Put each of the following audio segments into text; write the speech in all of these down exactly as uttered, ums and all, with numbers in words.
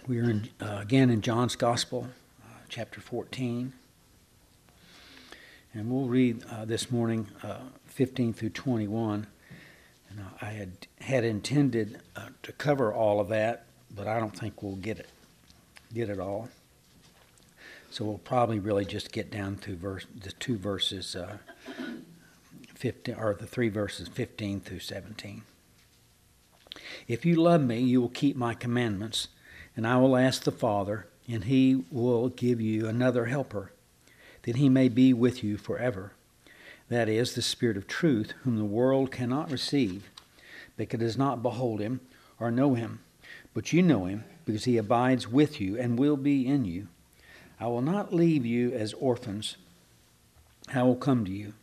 We are in, uh, again in John's Gospel, uh, chapter fourteen. And we'll read uh, this morning uh, fifteen through twenty-one. And uh, I had had intended uh, to cover all of that, but I don't think we'll get it, get it all. So we'll probably really just get down to verse, the two verses, uh, fifteen, or the three verses fifteen through seventeen. If you love me, you will keep my commandments, and I will ask the Father, and he will give you another helper, that he may be with you forever. That is, the Spirit of truth, whom the world cannot receive, because it does not behold him or know him. But you know him, because he abides with you and will be in you. I will not leave you as orphans. I will come to you.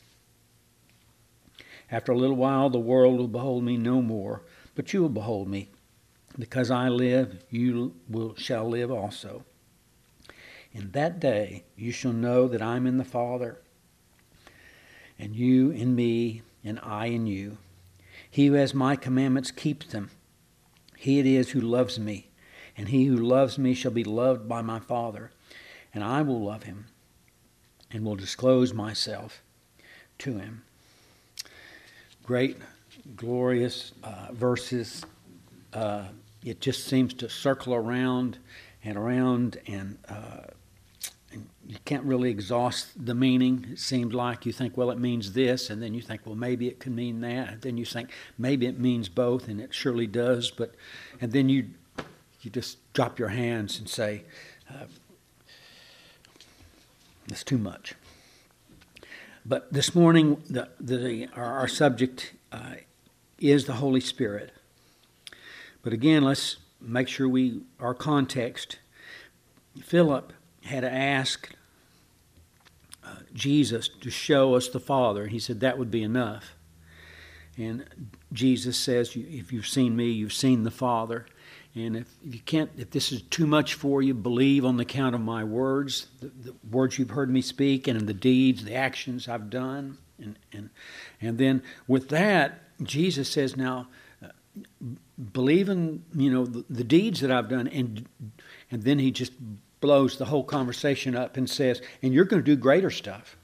After a little while, the world will behold me no more, but you will behold me. Because I live, you will shall live also. In that day you shall know that I am in the Father, and you in me, and I in you. He who has my commandments keeps them. He it is who loves me, and he who loves me shall be loved by my Father, and I will love him, and will disclose myself to him. Great, glorious uh, verses. Uh, it just seems to circle around and around, and, uh, and you can't really exhaust the meaning. It seems like you think, well, it means this, and then you think, well, maybe it could mean that, and then you think maybe it means both, and it surely does. But and then you you just drop your hands and say, uh, it's too much. But this morning, the, the our, our subject uh, is the Holy Spirit. But again, let's make sure we, our context. Philip had to ask uh, Jesus to show us the Father. He said that would be enough. And Jesus says, if you've seen me, you've seen the Father. And if you can't, if this is too much for you, believe on the count of my words, the, the words you've heard me speak, and in the deeds, the actions I've done. And and and then with that, Jesus says, now, uh, believe in, you know, the, the deeds that I've done, and and then he just blows the whole conversation up and says, and you're going to do greater stuff.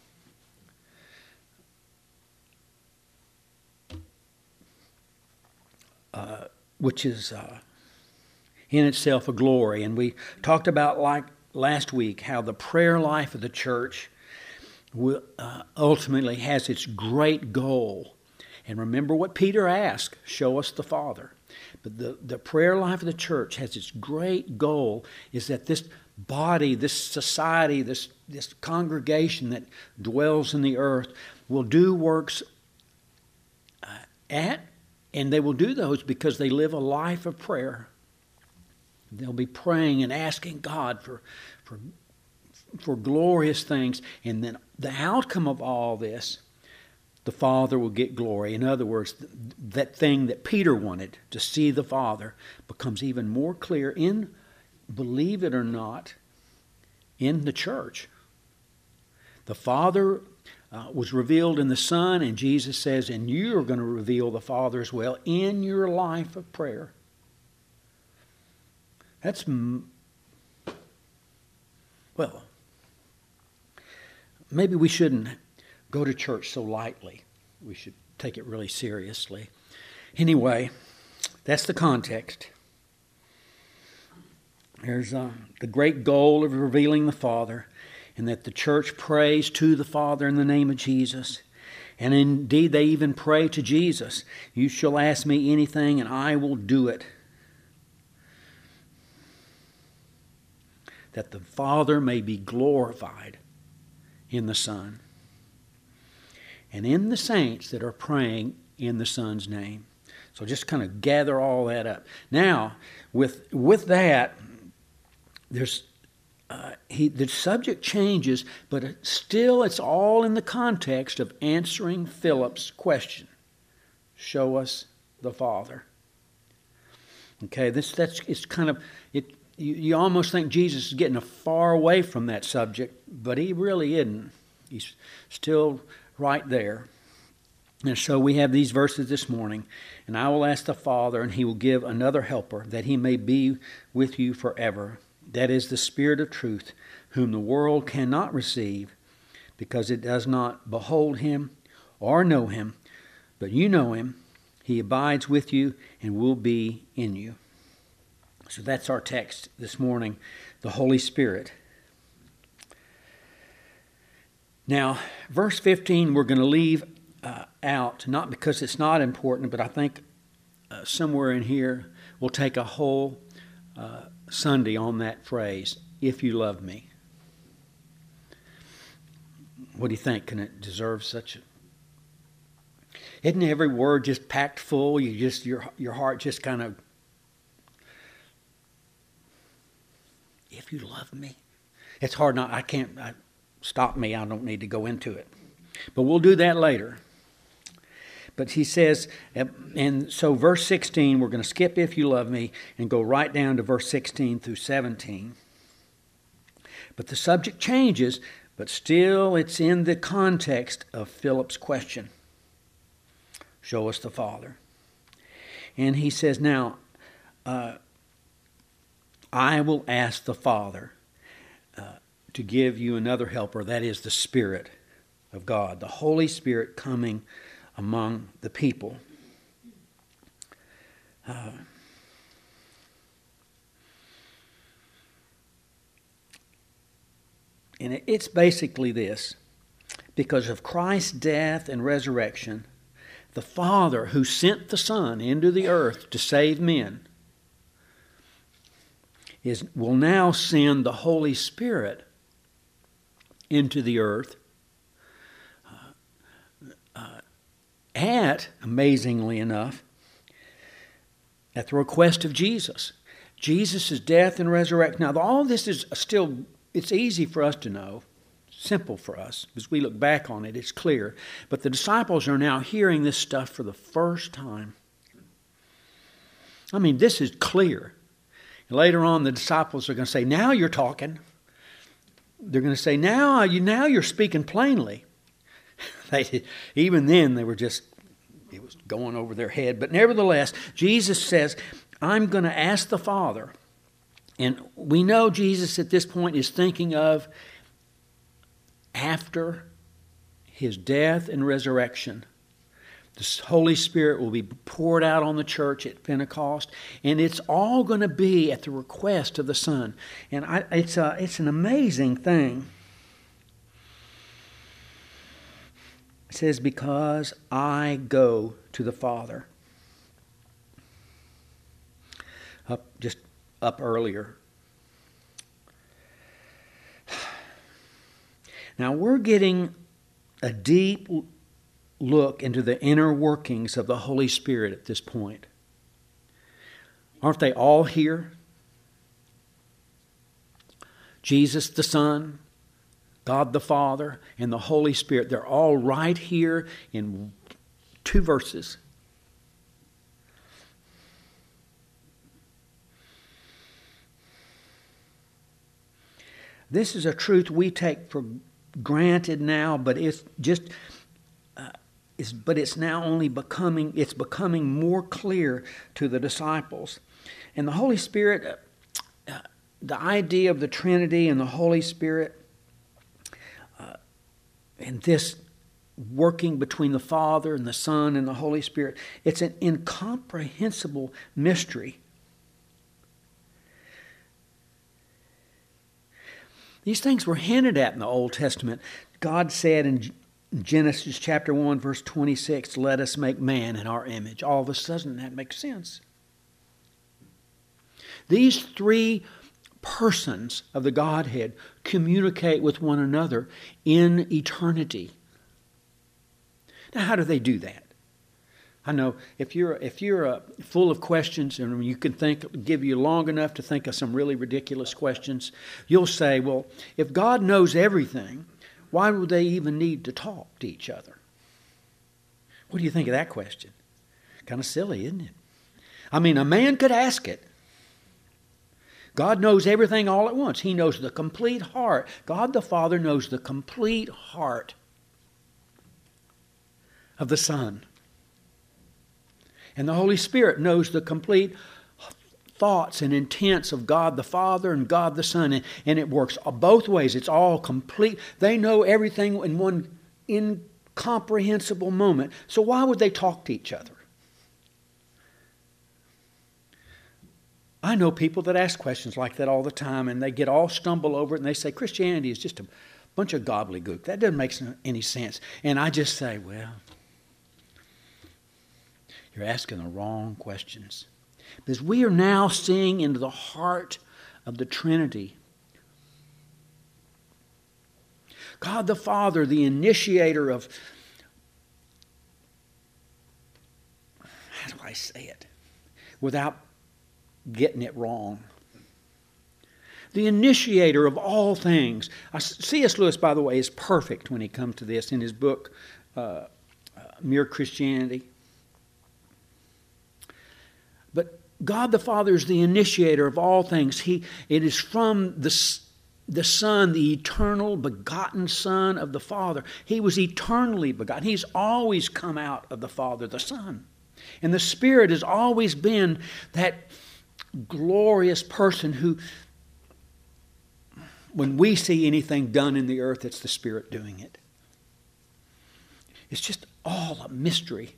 Uh, which is uh, in itself a glory. And we talked about, like last week, how the prayer life of the church will, uh, ultimately has its great goal. And remember what Peter asked, show us the Father. But the, the prayer life of the church has its great goal, is that this body, this society, this, this congregation that dwells in the earth will do works uh, at, and they will do those because they live a life of prayer. They'll be praying and asking God for, for, for glorious things. And then the outcome of all this, the Father will get glory. In other words, that thing that Peter wanted, to see the Father, becomes even more clear in, believe it or not, in the church. The Father uh, was revealed in the Son, and Jesus says, and you're going to reveal the Father as well in your life of prayer. That's, well, maybe we shouldn't go to church so lightly. We should take it really seriously. Anyway, that's the context. There's uh, the great goal of revealing the Father, and that the church prays to the Father in the name of Jesus. And indeed, they even pray to Jesus. You shall ask me anything, and I will do it. That the Father may be glorified in the Son, and in the saints that are praying in the Son's name. So just kind of gather all that up. Now, with with that, there's uh, he the subject changes, but it, still it's all in the context of answering Philip's question. Show us the Father. Okay, this that's it's kind of it. You, you almost think Jesus is getting far away from that subject, but he really isn't. He's still right there. And so we have these verses this morning. And I will ask the Father, and he will give another helper, that he may be with you forever. That is the Spirit of truth, whom the world cannot receive, because it does not behold him or know him. But you know him. He abides with you and will be in you. So that's our text this morning, the Holy Spirit. Now, verse fifteen, we're going to leave uh, out, not because it's not important, but I think uh, somewhere in here we'll take a whole uh, Sunday on that phrase, if you love me. What do you think? Can it deserve such a... Isn't every word just packed full? You just your your heart just kind of... If you love me. It's hard not... I can't... I, stop me. I don't need to go into it. But we'll do that later. But he says... And so verse sixteen, we're going to skip if you love me and go right down to verse sixteen through seventeen. But the subject changes, but still it's in the context of Philip's question. Show us the Father. And he says, now, uh, I will ask the Father uh, to give you another helper, that is the Spirit of God, the Holy Spirit coming among the people. Uh, and it's basically this. Because of Christ's death and resurrection, the Father who sent the Son into the earth to save men is will now send the Holy Spirit into the earth uh, uh, at, amazingly enough, at the request of Jesus. Jesus' death and resurrection. Now, all this is still, it's easy for us to know. Simple for us. As we look back on it, it's clear. But the disciples are now hearing this stuff for the first time. I mean, this is clear. Later on, the disciples are going to say, now you're talking. They're going to say, now, you, now you're speaking plainly. They, even then, they were just, it was going over their head. But nevertheless, Jesus says, I'm going to ask the Father. And we know Jesus at this point is thinking of after his death and resurrection, the Holy Spirit will be poured out on the church at Pentecost, and it's all going to be at the request of the Son. And I, it's a, it's an amazing thing. It says, because I go to the Father. Up, just up earlier. Now we're getting a deep look into the inner workings of the Holy Spirit at this point. Aren't they all here? Jesus the Son, God the Father, and the Holy Spirit. They're all right here in two verses. This is a truth we take for granted now, but it's just, uh, it's, but it's now only becoming, it's becoming more clear to the disciples. And the Holy Spirit, uh, uh, the idea of the Trinity and the Holy Spirit, uh, and this working between the Father and the Son and the Holy Spirit, it's an incomprehensible mystery. These things were hinted at in the Old Testament. God said in Genesis chapter one, verse twenty-six, let us make man in our image. All of a sudden, that makes sense. These three persons of the Godhead communicate with one another in eternity. Now, how do they do that? I know if you're if you're uh, full of questions and you can think, give you long enough to think of some really ridiculous questions, you'll say, well, if God knows everything, why would they even need to talk to each other? What do you think of that question? Kind of silly, isn't it? I mean, a man could ask it. God knows everything all at once. He knows the complete heart. God the Father knows the complete heart of the Son. And the Holy Spirit knows the complete thoughts and intents of God the Father and God the Son. And, and it works both ways. It's all complete. They know everything in one incomprehensible moment. So why would they talk to each other? I know people that ask questions like that all the time, and they get all stumbled over it, and they say, Christianity is just a bunch of gobbledygook. That doesn't make any sense. And I just say, well, you're asking the wrong questions. Because we are now seeing into the heart of the Trinity. God the Father, the initiator of, how do I say it without getting it wrong? The initiator of all things. C S Lewis, by the way, is perfect when he comes to this in his book, uh, uh, Mere Christianity. But God the Father is the initiator of all things. He, it is from the, the Son, the eternal begotten Son of the Father. He was eternally begotten. He's always come out of the Father, the Son. And the Spirit has always been that glorious person who, when we see anything done in the earth, it's the Spirit doing it. It's just all a mystery.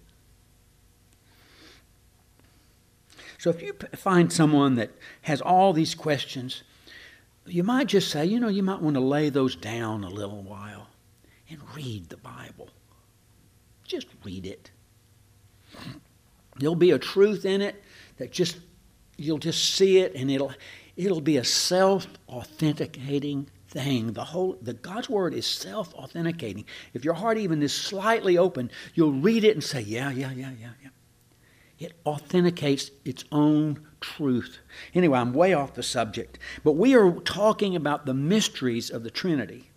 So if you find someone that has all these questions, you might just say, you know, you might want to lay those down a little while and read the Bible. Just read it. There'll be a truth in it that just, you'll just see it, and it'll it'll be a self-authenticating thing. The whole the God's Word is self-authenticating. If your heart even is slightly open, you'll read it and say, yeah, yeah, yeah, yeah, yeah. It authenticates its own truth. Anyway, I'm way off the subject. But we are talking about the mysteries of the Trinity.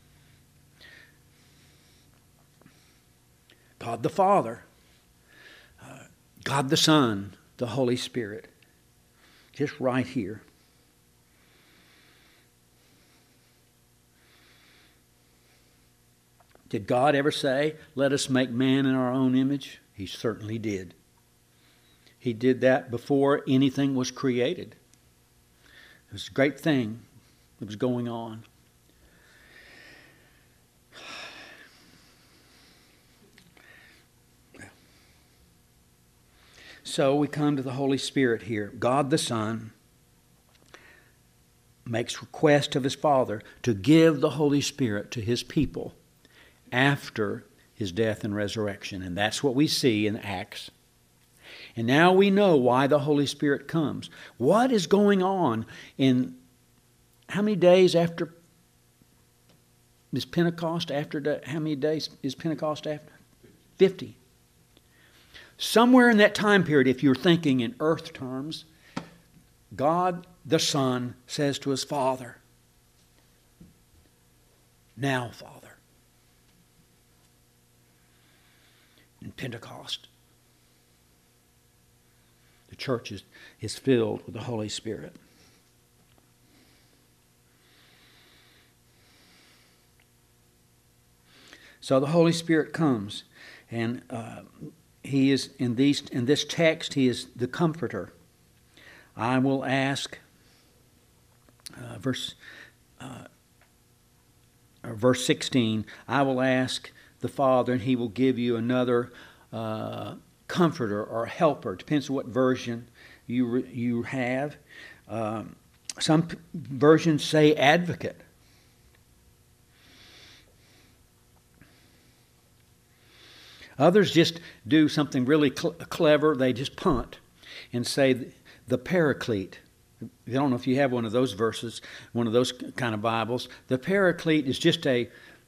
God the Father, uh, God the Son, the Holy Spirit. Just right here. Did God ever say, let us make man in our own image? He certainly did. He did that before anything was created. It was a great thing that was going on. So we come to the Holy Spirit here. God the Son makes request of his Father to give the Holy Spirit to his people after his death and resurrection. And that's what we see in Acts. And now we know why the Holy Spirit comes. What is going on in how many days after is Pentecost? After the, how many days is Pentecost after? Fifty. Somewhere in that time period, if you're thinking in earth terms, God the Son says to his Father, now, Father. In Pentecost, the church is, is filled with the Holy Spirit. So the Holy Spirit comes, and uh, he is in these in this text. He is the Comforter. I will ask, uh, verse uh, or verse sixteen. I will ask the Father, and he will give you another uh, Comforter or Helper. Depends on what version you re- you have. Um, some p- versions say Advocate. Others just do something really cl- clever. They just punt and say the Paraclete. I don't know if you have one of those verses, one of those kind of Bibles. The Paraclete is just a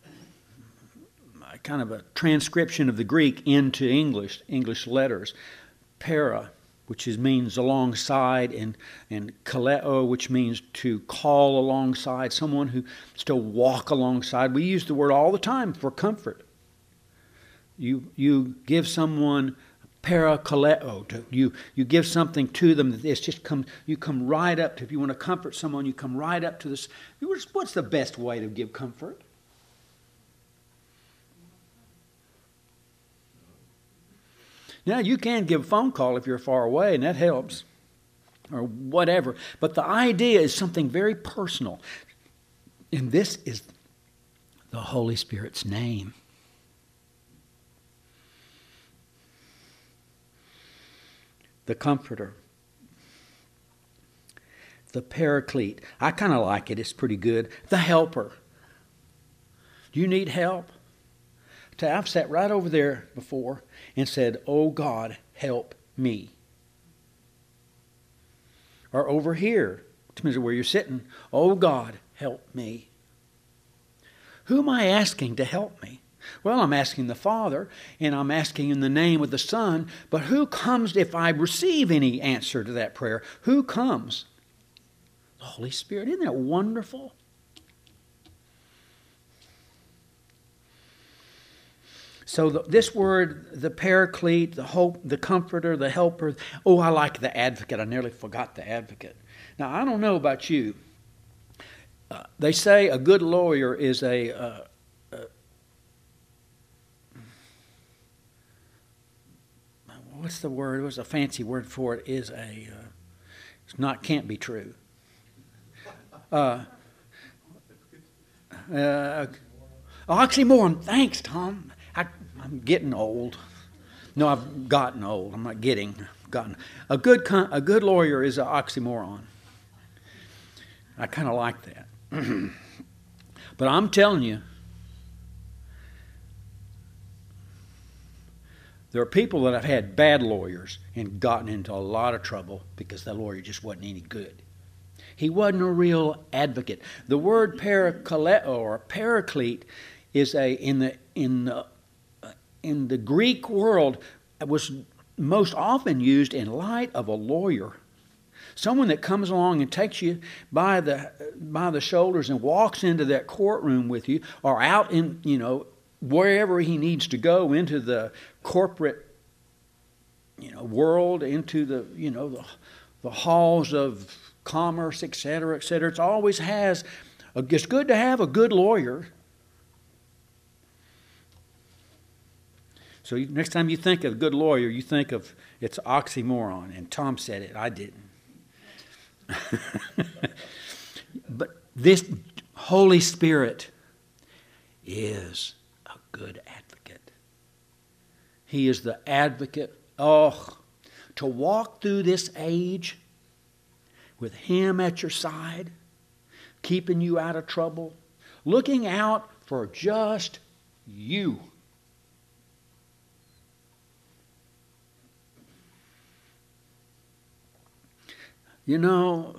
kind of a transcription of the Greek into English, English letters. Para, which is, means alongside, and, and kaleo, which means to call alongside, someone who still walk alongside. We use the word all the time for comfort. You you give someone parakaleo, to, you you give something to them that it's just come. You come right up to. If you want to comfort someone, you come right up to this. What's the best way to give comfort? Now, you can give a phone call if you're far away, and that helps, or whatever. But the idea is something very personal. And this is the Holy Spirit's name. The Comforter. The Paraclete. I kind of like it. It's pretty good. The Helper. Do you need help? I've sat right over there before and said, "Oh God, help me." Or over here, depends on where you're sitting, "Oh God, help me." Who am I asking to help me? Well, I'm asking the Father, and I'm asking in the name of the Son, but who comes if I receive any answer to that prayer? Who comes? The Holy Spirit. Isn't that wonderful? So the, this word, the Paraclete, the hope, the Comforter, the Helper. Oh, I like the Advocate. I nearly forgot the Advocate. Now, I don't know about you. Uh, they say a good lawyer is a, uh, uh, what's the word? What's a fancy word for it? Is a, uh, it's not, can't be true. Uh, uh, oxymoron. Thanks, Tom. I, I'm getting old. No, I've gotten old. I'm not getting. I've gotten. A good con- a good lawyer is an oxymoron. I kind of like that. But I'm telling you, there are people that have had bad lawyers and gotten into a lot of trouble because that lawyer just wasn't any good. He wasn't a real advocate. The word parakaleo or paraclete is a in the in the in the Greek world was most often used in light of a lawyer. Someone that comes along and takes you by the by the shoulders and walks into that courtroom with you, or out in, you know, wherever he needs to go, into the corporate, you know, world, into the, you know, the, the halls of commerce, et cetera, et cetera. It always has, a, it's good to have a good lawyer. So you, next time you think of a good lawyer, you think of, it's oxymoron. And Tom said it, I didn't. But this Holy Spirit is a good advocate. He is the advocate. Oh, to walk through this age with Him at your side, keeping you out of trouble, looking out for just you. You know,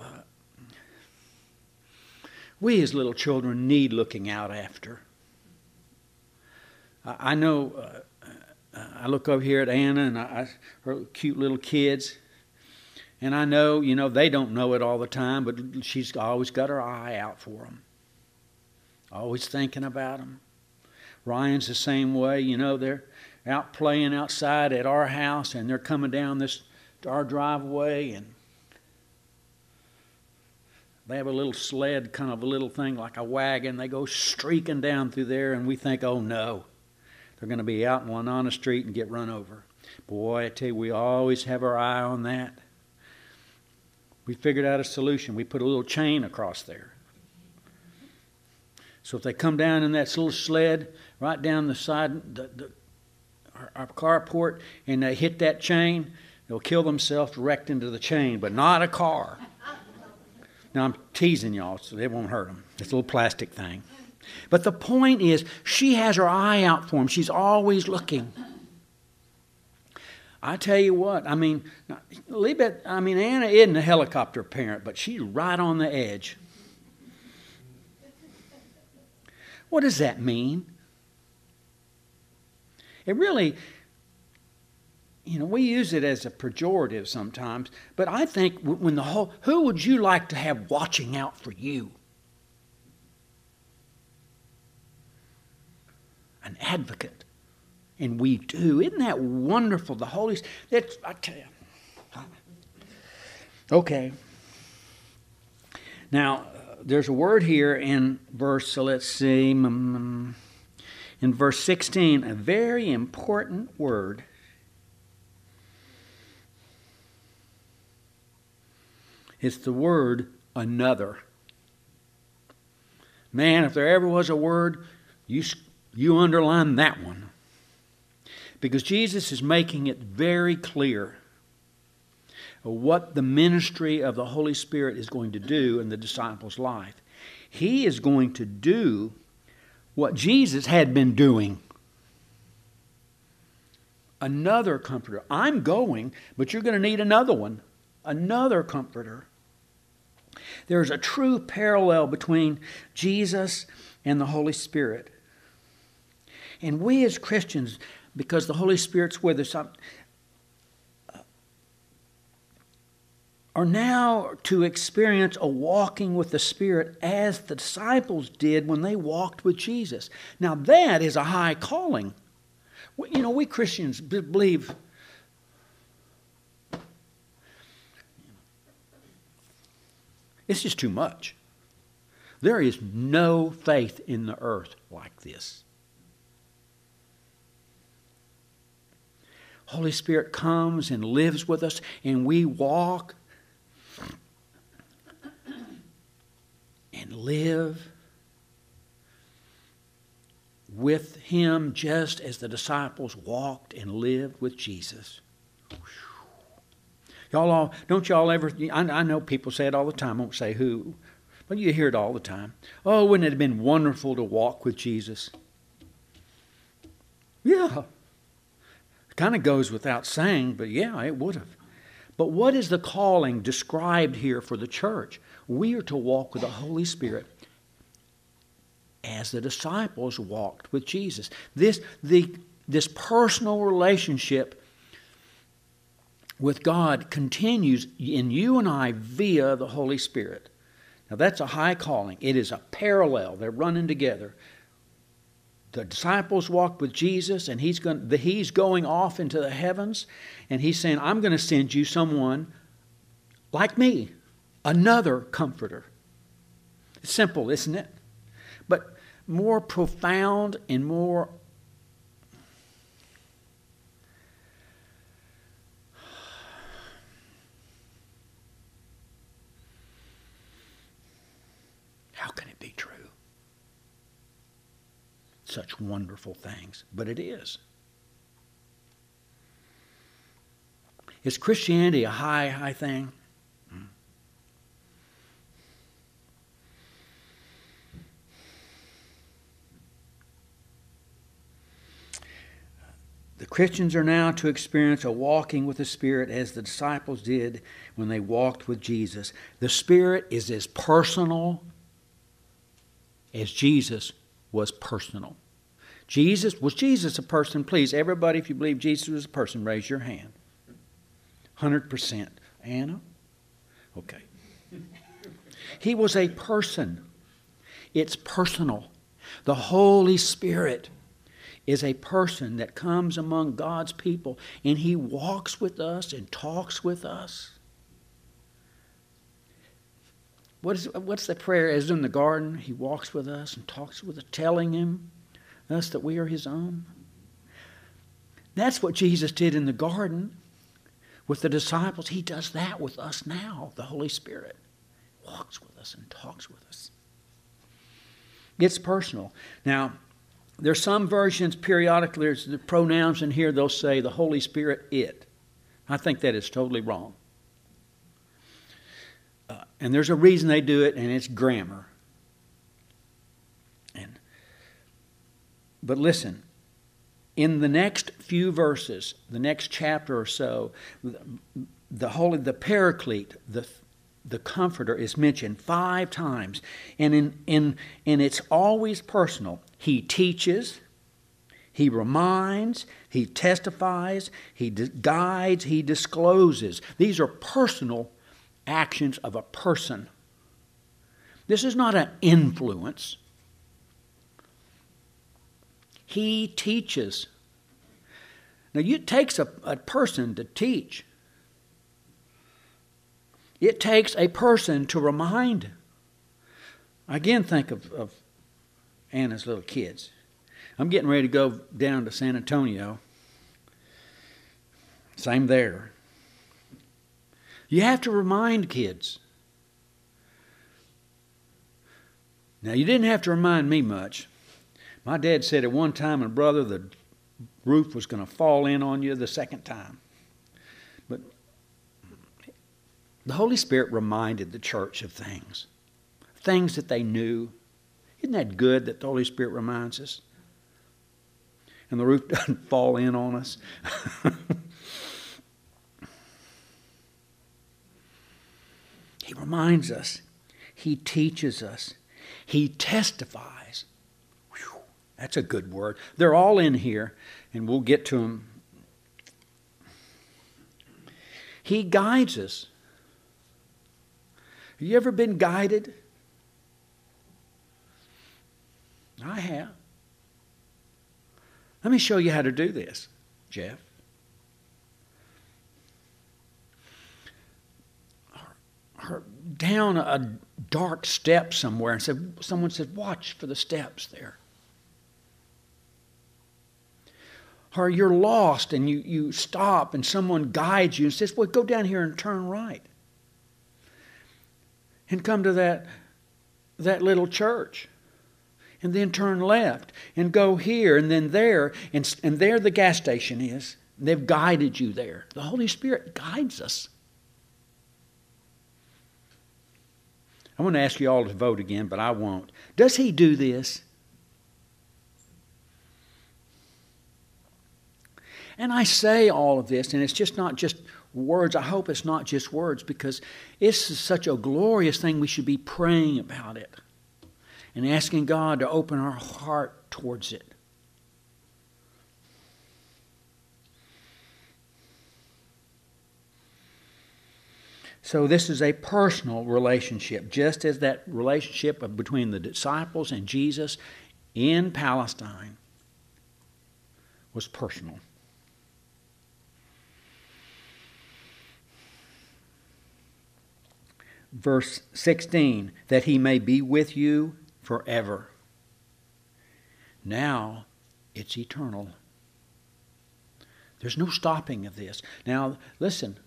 we as little children need looking out after. I, I know, uh, I look over here at Anna and I, her cute little kids, and I know, you know, they don't know it all the time, but she's always got her eye out for them. Always thinking about them. Ryan's the same way. You know, they're out playing outside at our house, and they're coming down this our driveway, and they have a little sled, kind of a little thing like a wagon. They go streaking down through there, and we think, oh no, they're going to be out in Winona Street and get run over. Boy, I tell you, we always have our eye on that. We figured out a solution. We put a little chain across there. So if they come down in that little sled, right down the side, the, the, our, our carport, and they hit that chain, they'll kill themselves direct into the chain, but not a car. Now, I'm teasing y'all, so it won't hurt them. It's a little plastic thing. But the point is, she has her eye out for him. She's always looking. I tell you what, I mean, Libet, I mean, Anna isn't a helicopter parent, but she's right on the edge. What does that mean? It really, you know, we use it as a pejorative sometimes, but I think when the whole, who would you like to have watching out for you? An advocate. And we do. Isn't that wonderful? The Holy Spirit, I tell you. Okay. Now, uh, there's a word here in verse, so let's see, um, in verse sixteen, a very important word. It's the word another. Man, if there ever was a word, you, you underline that one. Because Jesus is making it very clear what the ministry of the Holy Spirit is going to do in the disciples' life. He is going to do what Jesus had been doing. Another comforter. I'm going, but you're going to need another one. Another comforter. There's a true parallel between Jesus and the Holy Spirit. And we as Christians, because the Holy Spirit's with us, are now to experience a walking with the Spirit as the disciples did when they walked with Jesus. Now that is a high calling. You know, we Christians believe it's just too much. There is no faith in the earth like this. Holy Spirit comes and lives with us, and we walk and live with Him just as the disciples walked and lived with Jesus. Y'all all, don't y'all ever, I, I know people say it all the time, I won't say who, but you hear it all the time. Oh, wouldn't it have been wonderful to walk with Jesus? Yeah. It kind of goes without saying, but yeah, it would have. But what is the calling described here for the church? We are to walk with the Holy Spirit as the disciples walked with Jesus. This, the, this personal relationship with God continues in you and I via the Holy Spirit. Now that's a high calling. It is a parallel. They're running together. The disciples walked with Jesus, and he's going, he's going off into the heavens, and he's saying, I'm going to send you someone like me, another comforter. It's simple, isn't it? But more profound and more how can it be true? Such wonderful things, but it is. Is Christianity a high, high thing? The Christians are now to experience a walking with the Spirit as the disciples did when they walked with Jesus. The Spirit is as personal as Jesus was personal. Jesus, was Jesus a person? Please, everybody, if you believe Jesus was a person, raise your hand. one hundred percent. Anna? Okay. He was a person. It's personal. The Holy Spirit is a person that comes among God's people, and He walks with us and talks with us. What is, what's the prayer? As in the garden, He walks with us and talks with us, telling Him, us that we are His own. That's what Jesus did in the garden with the disciples. He does that with us now. The Holy Spirit walks with us and talks with us. It's personal. Now, there's some versions periodically, there's the pronouns in here, they'll say the Holy Spirit, it. I think that is totally wrong. Uh, and there's a reason they do it, and it's grammar. And But listen, in the next few verses, the next chapter or so, the, the Holy, the Paraclete, the the Comforter is mentioned five times, and in in and it's always personal. He teaches, He reminds, He testifies, He guides, He discloses. These are personal actions of a person. This is not an influence. He teaches. Now, it takes a, a person to teach. It takes a person to remind. Again, think of, of Anna's little kids. I'm getting ready to go down to San Antonio. Same there. You have to remind kids. Now, you didn't have to remind me much. My dad said at one time, and brother, the roof was going to fall in on you the second time. But the Holy Spirit reminded the church of things, things that they knew. Isn't that good that the Holy Spirit reminds us? And the roof doesn't fall in on us. He reminds us. He teaches us. He testifies. Whew, that's a good word. They're all in here, and we'll get to them. He guides us. Have you ever been guided? I have. Let me show you how to do this, Jeff. Or down a dark step somewhere, and said, someone said, watch for the steps there. Or you're lost and you, you stop and someone guides you and says, well, go down here and turn right. And come to that, that little church. And then turn left and go here and then there. And, and there the gas station is. They've guided you there. The Holy Spirit guides us. I want to ask you all to vote again, but I won't. Does He do this? And I say all of this, and it's just not just words. I hope it's not just words, because it's such a glorious thing. We should be praying about it and asking God to open our heart towards it. So this is a personal relationship, just as that relationship between the disciples and Jesus in Palestine was personal. Verse sixteen, that He may be with you forever. Now it's eternal. There's no stopping of this. Now, listen.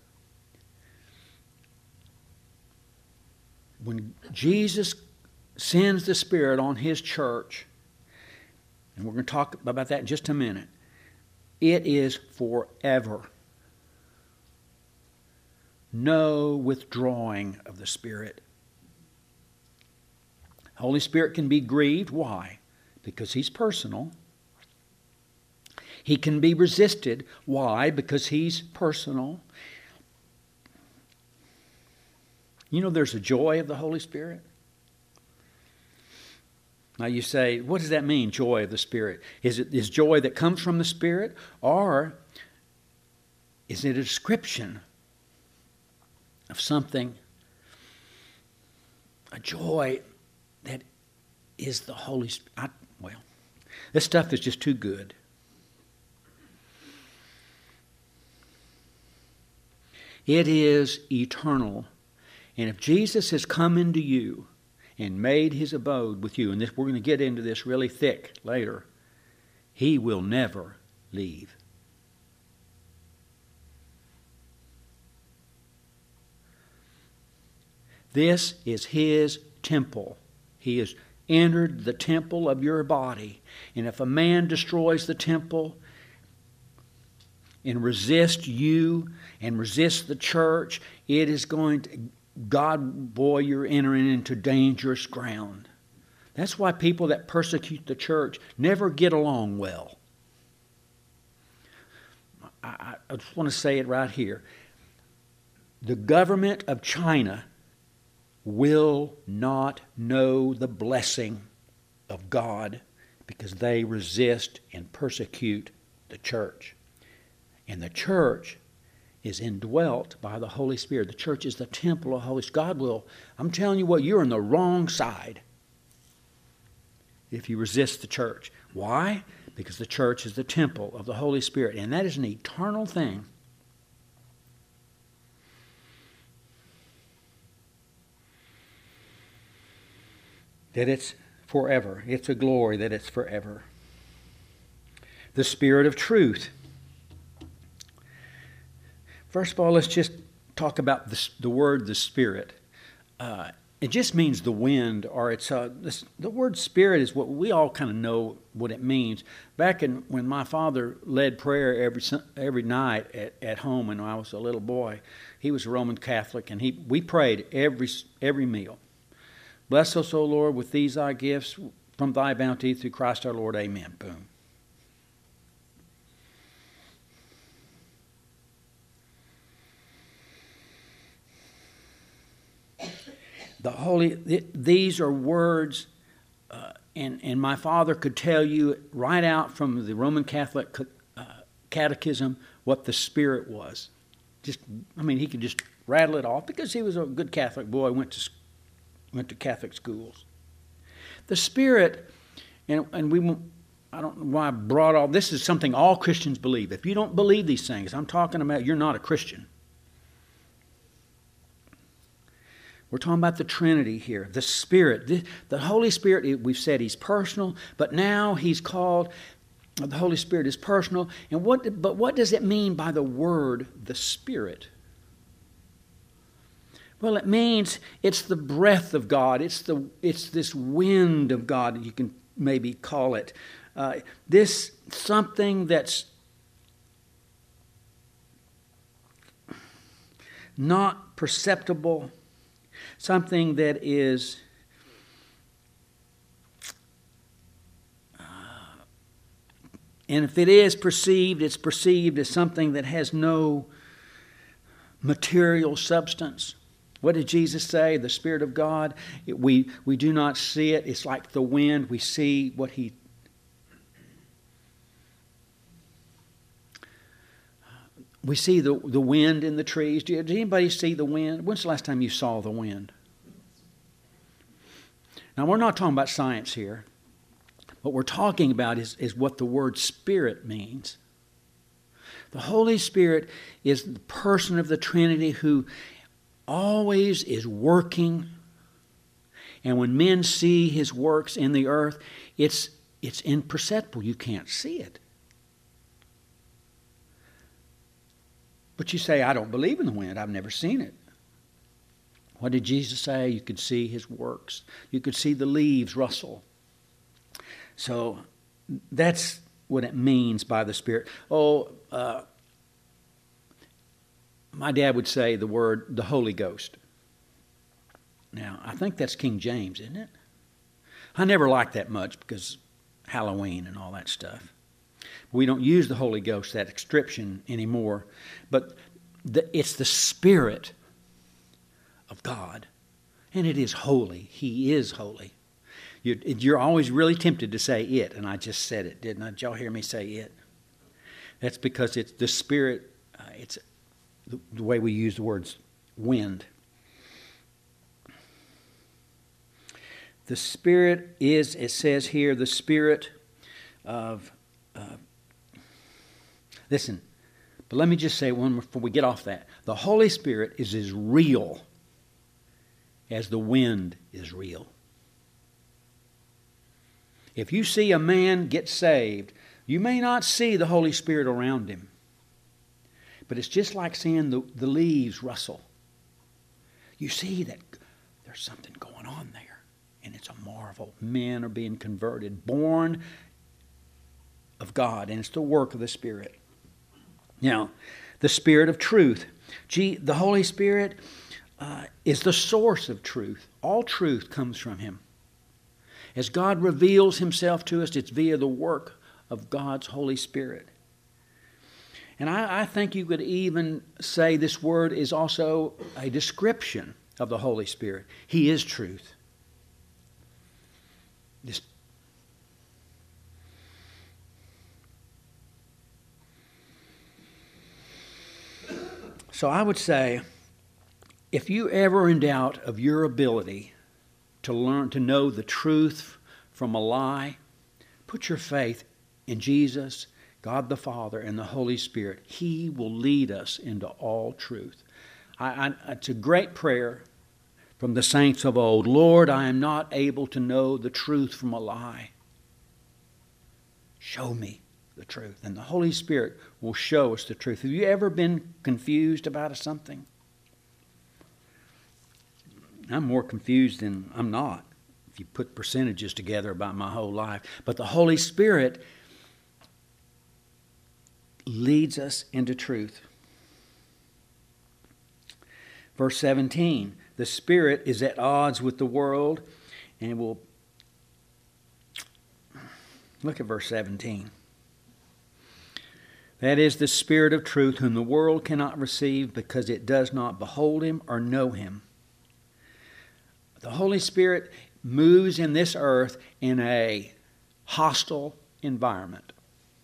When Jesus sends the Spirit on His church, and we're going to talk about that in just a minute, it is forever. No withdrawing of the Spirit. Holy Spirit can be grieved. Why? Because He's personal. He can be resisted. Why? Because He's personal. You know, there's a joy of the Holy Spirit. Now you say, what does that mean, joy of the Spirit? Is it is joy that comes from the Spirit, or is it a description of something, a joy that is the Holy Spirit? Well, this stuff is just too good. It is eternal. And if Jesus has come into you and made His abode with you, and this, we're going to get into this really thick later, He will never leave. This is His temple. He has entered the temple of your body. And if a man destroys the temple and resists you and resists the church, it is going to... God, boy, you're entering into dangerous ground. That's why people that persecute the church never get along well. I, I just want to say it right here. The government of China will not know the blessing of God because they resist and persecute the church. And the church is indwelt by the Holy Spirit. The church is the temple of the Holy Spirit. God will, I'm telling you what, you're on the wrong side if you resist the church. Why? Because the church is the temple of the Holy Spirit, and that is an eternal thing. That it's forever. It's a glory that it's forever. The Spirit of truth. First of all, let's just talk about the, the word, the Spirit. Uh, it just means the wind, or it's uh, this, the word spirit is what we all kind of know what it means. Back in when my father led prayer every every night at, at home when I was a little boy, he was a Roman Catholic, and he we prayed every every meal. Bless us, O Lord, with these thy gifts from thy bounty through Christ our Lord. Amen. Boom. The holy, th- these are words, uh, and, and my father could tell you right out from the Roman Catholic uh, catechism what the Spirit was. Just, I mean, he could just rattle it off because he was a good Catholic boy, went to went to Catholic schools. The Spirit, and and we, I don't know why I brought all this is something all Christians believe. If you don't believe these things, I'm talking about you're not a Christian. We're talking about the Trinity here, the Spirit. The, the Holy Spirit, we've said He's personal, but now He's called, the Holy Spirit is personal. And what? But what does it mean by the word, the Spirit? Well, it means it's the breath of God. It's the it's this wind of God, you can maybe call it. Uh, this something that's not perceptible, something that is uh, and if it is perceived, it's perceived as something that has no material substance. What did Jesus say? The Spirit of God, it, we, we do not see it. It's like the wind. We see what He... We see the, the wind in the trees. Did anybody see the wind? When's the last time you saw the wind? Now, we're not talking about science here. What we're talking about is, is what the word Spirit means. The Holy Spirit is the person of the Trinity who always is working. And when men see His works in the earth, it's, it's imperceptible. You can't see it. But you say, I don't believe in the wind. I've never seen it. What did Jesus say? You could see His works. You could see the leaves rustle. So that's what it means by the Spirit. Oh, uh, my dad would say the word, the Holy Ghost. Now, I think that's King James, isn't it? I never liked that much because Halloween and all that stuff. We don't use the Holy Ghost, that description, anymore. But the, it's the Spirit of God. And it is holy. He is holy. You're, you're always really tempted to say it. And I just said it, didn't I? Did y'all hear me say it? That's because it's the Spirit. Uh, it's the, the way we use the words wind. The Spirit is, it says here, the Spirit of... Uh, Listen, but let me just say one more before we get off that. The Holy Spirit is as real as the wind is real. If you see a man get saved, you may not see the Holy Spirit around him. But it's just like seeing the, the leaves rustle. You see that there's something going on there. And it's a marvel. Men are being converted, born of God. And it's the work of the Spirit. Now, the Spirit of truth. Gee, the Holy Spirit uh, is the source of truth. All truth comes from Him. As God reveals Himself to us, it's via the work of God's Holy Spirit. And I, I think you could even say this word is also a description of the Holy Spirit. He is truth. This So I would say, if you ever in doubt of your ability to learn to know the truth from a lie, put your faith in Jesus, God the Father, and the Holy Spirit. He will lead us into all truth. I, I, it's a great prayer from the saints of old. Lord, I am not able to know the truth from a lie. Show me the truth. And the Holy Spirit will show us the truth. Have you ever been confused about something? I'm more confused than I'm not, if you put percentages together about my whole life. But the Holy Spirit leads us into truth. Verse seventeen, the Spirit is at odds with the world, and will look at verse seventeen. That is the Spirit of truth, whom the world cannot receive because it does not behold him or know him. The Holy Spirit moves in this earth in a hostile environment.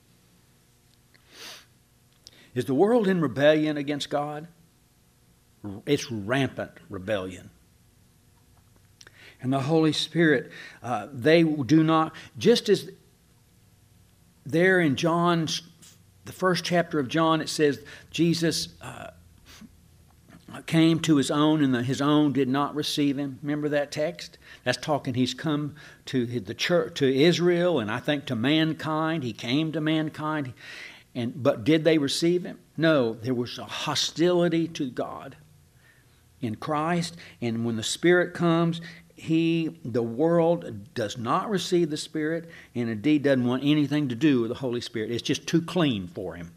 Is the world in rebellion against God? It's rampant rebellion. And the Holy Spirit, uh, they do not, just as there in John, the first chapter of John, it says Jesus uh, came to his own, and the, his own did not receive him. Remember that text? That's talking, he's come to the church, to Israel, and I think to mankind. He came to mankind. And but did they receive him? No, there was a hostility to God in Christ. And when the Spirit comes, he, the world does not receive the Spirit, and indeed doesn't want anything to do with the Holy Spirit. It's just too clean for him.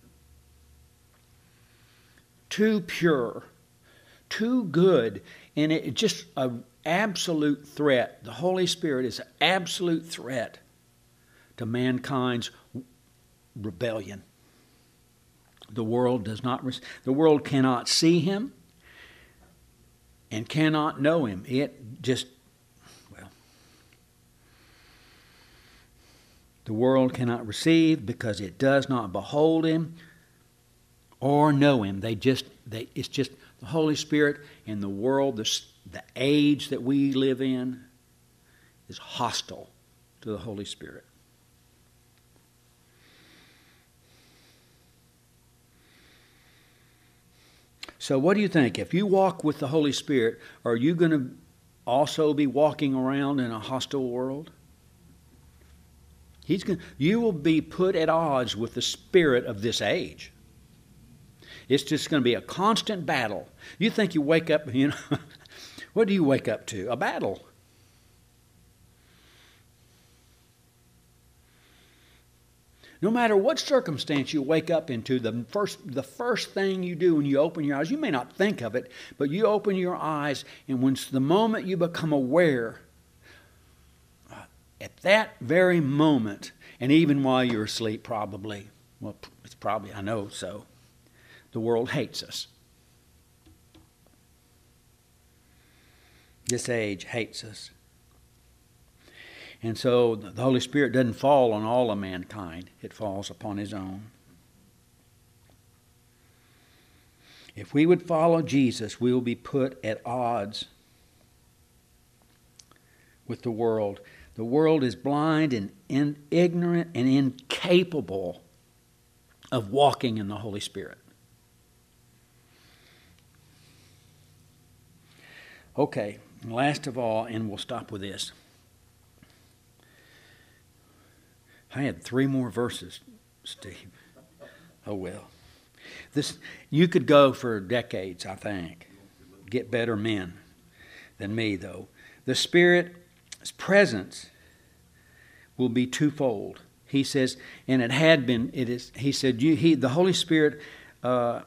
Too pure. Too good. And it just an absolute threat. The Holy Spirit is an absolute threat to mankind's rebellion. The world does not, the world cannot see him and cannot know him. It just, well, the world cannot receive because it does not behold him or know him. They just, they, it's just the Holy Spirit and the world, the, the age that we live in is hostile to the Holy Spirit. So what do you think? If you walk with the Holy Spirit, are you going to also be walking around in a hostile world? He's going, you will be put at odds with the spirit of this age. It's just going to be a constant battle. You think you wake up, you know, what do you wake up to? A battle. No matter what circumstance you wake up into, the first, the first thing you do when you open your eyes, you may not think of it, but you open your eyes, and when the moment you become aware, uh, at that very moment, and even while you're asleep probably, well, it's probably, I know so, the world hates us. This age hates us. And so the Holy Spirit doesn't fall on all of mankind. It falls upon his own. If we would follow Jesus, we will be put at odds with the world. The world is blind and in, ignorant and incapable of walking in the Holy Spirit. Okay, and last of all, and we'll stop with this. I had three more verses, Steve. Oh, well. This you could go for decades, I think. Get better men than me, though. The Spirit's presence will be twofold. He says, and it had been, it is, he said, you, he, the Holy Spirit, uh,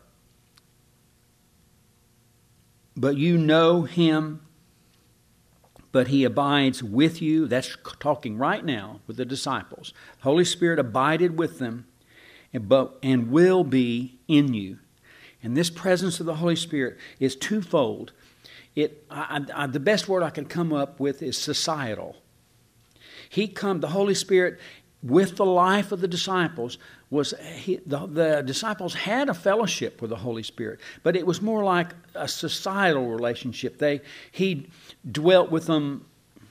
but you know him, but he abides with you. That's talking right now with the disciples. The Holy Spirit abided with them and, but, and will be in you. And this presence of the Holy Spirit is twofold. It, I, I, the best word I can come up with is societal. He come, the Holy Spirit, with the life of the disciples, was he, the, the disciples had a fellowship with the Holy Spirit, but it was more like a societal relationship. They he dwelt with them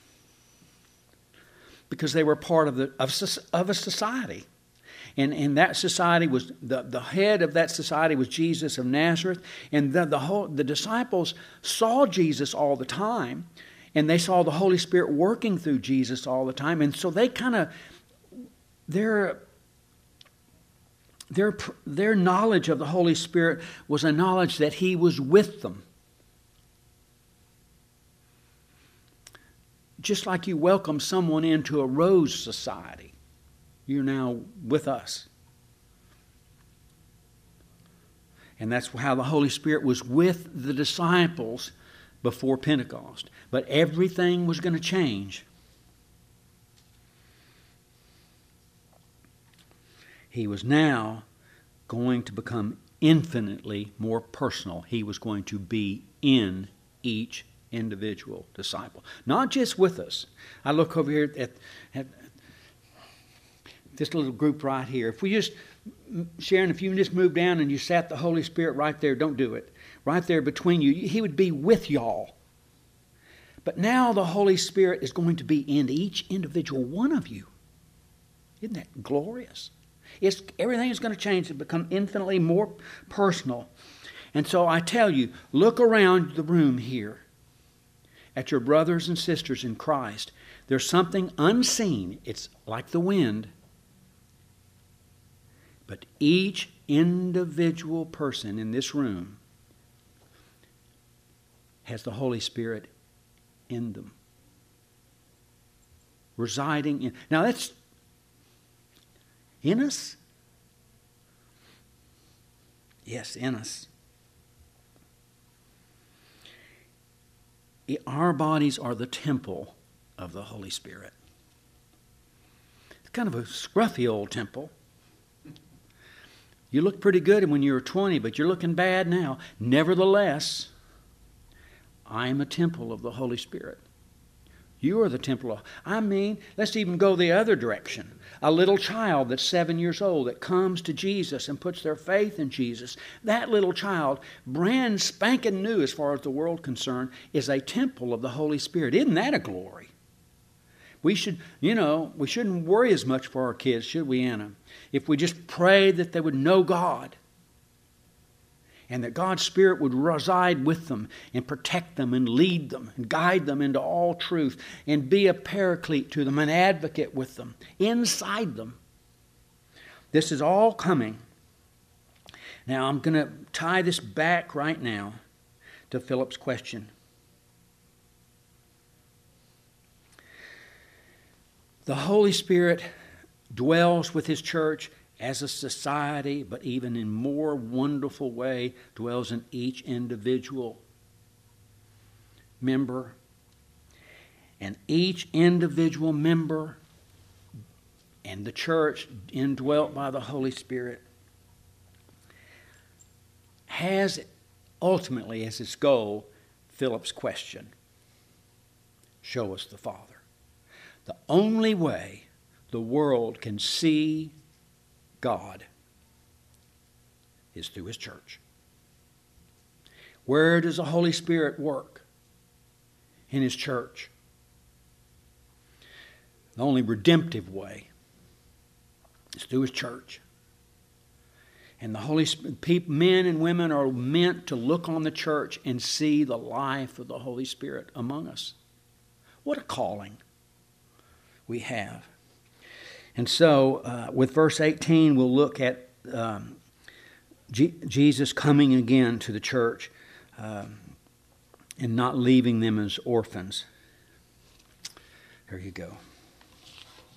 because they were part of the of, of a society, and and that society was the, the head of that society was Jesus of Nazareth, and the the whole the disciples saw Jesus all the time, and they saw the Holy Spirit working through Jesus all the time, and so they kind of their Their, their knowledge of the Holy Spirit was a knowledge that he was with them. just like you welcome someone into a Rose Society, you're now with us. And that's how the Holy Spirit was with the disciples before Pentecost. But everything was going to change. He was now going to become infinitely more personal. He was going to be in each individual disciple, not just with us. I look over here at, at this little group right here. If we just, Sharon, if you just move down and you sat the Holy Spirit right there, don't do it. Right there between you, He would be with y'all. But now the Holy Spirit is going to be in each individual one of you. Isn't that glorious? It's, everything is going to change and become infinitely more personal. And so I tell you, look around the room here at your brothers and sisters in Christ. There's something unseen. It's like the wind. But each individual person in this room has the Holy Spirit in them, residing in. Now that's in us? Yes, in us. Our bodies are the temple of the Holy Spirit. It's kind of a scruffy old temple. You look pretty good when you were twenty, but you're looking bad now. Nevertheless, I am a temple of the Holy Spirit. You are the temple of, I mean, let's even go the other direction. A little child that's seven years old that comes to Jesus and puts their faith in Jesus, that little child, brand spanking new as far as the world concerned, is a temple of the Holy Spirit. Isn't that a glory? We should, you know, we shouldn't worry as much for our kids, should we, Anna? If we just pray that they would know God, and that God's Spirit would reside with them and protect them and lead them and guide them into all truth and be a paraclete to them, an advocate with them, inside them. This is all coming. Now I'm going to tie this back right now to Philip's question. The Holy Spirit dwells with His church as a society, but even in more wonderful way, dwells in each individual member. And each individual member and the church indwelt by the Holy Spirit has ultimately as its goal Philip's question. Show us the Father. The only way the world can see God is through His church. Where does the Holy Spirit work? In His church. The only redemptive way is through His church. And the Holy Spirit, men and women are meant to look on the church and see the life of the Holy Spirit among us. What a calling we have. And so, uh, with verse eighteen, we'll look at um, G- Jesus coming again to the church um, and not leaving them as orphans. There you go.